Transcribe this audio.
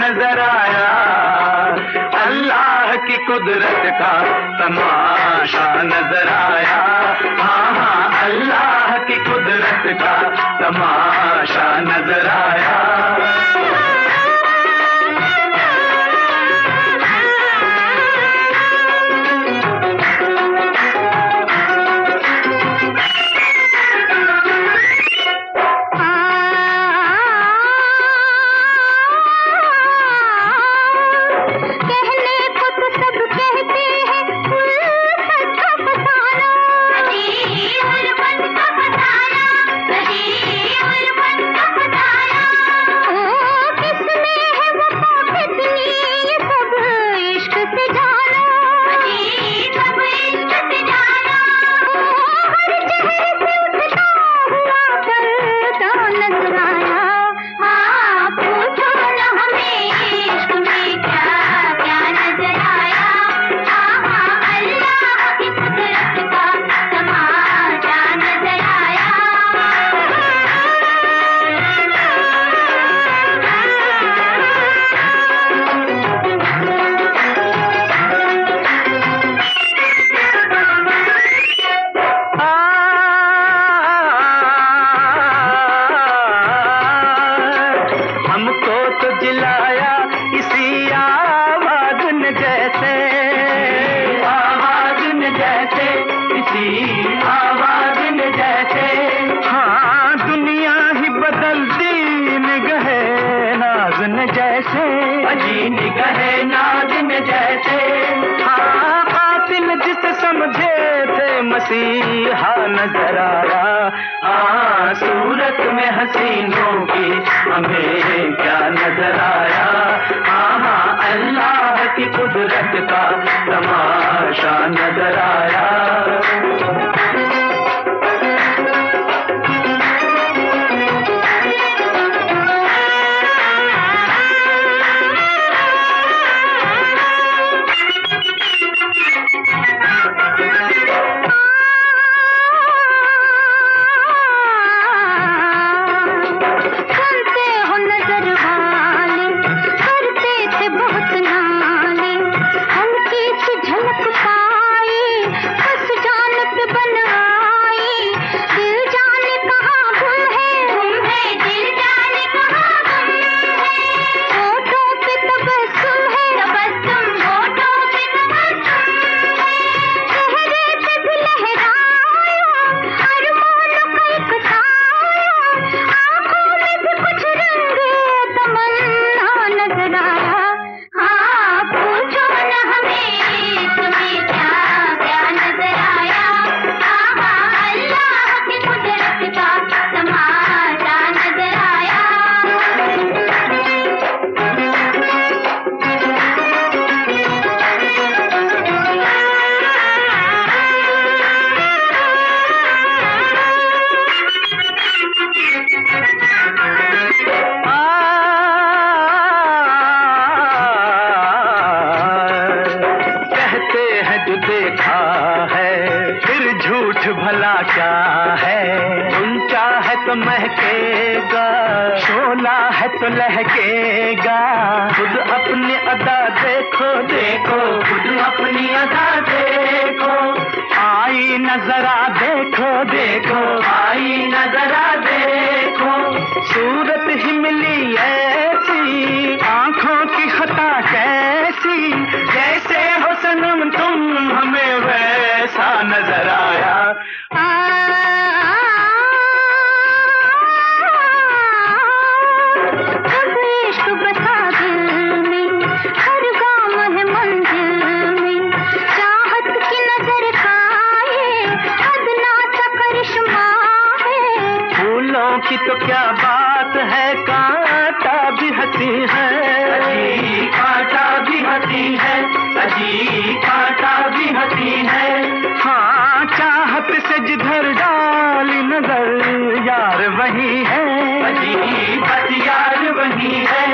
नजर आया, अल्लाह की कुदरत का तमाशा नजर आया। हाँ हाँ, अल्लाह की कुदरत का तमाशा नजर आया। मसीहा नजर आया। हाँ, सूरत में हसीनों की हमें क्या नजर आया। हाँ हाँ, अल्लाह की कुदरत का तमाशा नजर आया। भला क्या है, ऊंचा है तो महकेगा, शोला है तो लहकेगा। खुद अपनी अदा देखो देखो, खुद अपनी अदा देखो। आई नजरा देखो देखो, आई नजरा देखो। सूरत ही मिली ऐसी, आंखों की खता कैसी। जैसे हो सनम तुम हमें वैसा नजर आया। की तो क्या बात है, कांटा भी हंसी है, अजी कांटा भी हंसी है, अजी कांटा भी हंसी है। हाँ, चाहत से जिधर डाली नजर यार वही है, अजी बस यार वही है।